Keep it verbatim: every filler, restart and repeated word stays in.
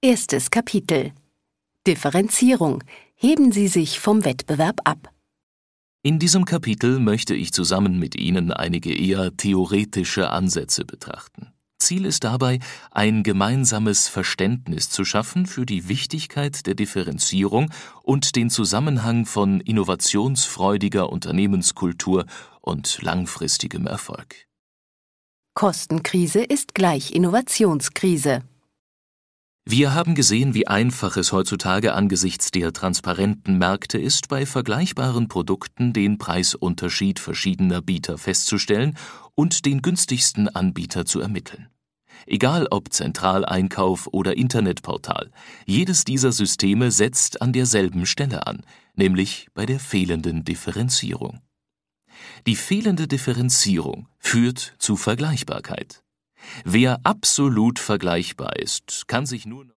Erstes Kapitel: Differenzierung. Heben Sie sich vom Wettbewerb ab. In diesem Kapitel möchte ich zusammen mit Ihnen einige eher theoretische Ansätze betrachten. Ziel ist dabei, ein gemeinsames Verständnis zu schaffen für die Wichtigkeit der Differenzierung und den Zusammenhang von innovationsfreudiger Unternehmenskultur und langfristigem Erfolg. Kostenkrise ist gleich Innovationskrise. Wir haben gesehen, wie einfach es heutzutage angesichts der transparenten Märkte ist, bei vergleichbaren Produkten den Preisunterschied verschiedener Bieter festzustellen und den günstigsten Anbieter zu ermitteln. Egal ob Zentraleinkauf oder Internetportal, jedes dieser Systeme setzt an derselben Stelle an, nämlich bei der fehlenden Differenzierung. Die fehlende Differenzierung führt zu Vergleichbarkeit. Wer absolut vergleichbar ist, kann sich nur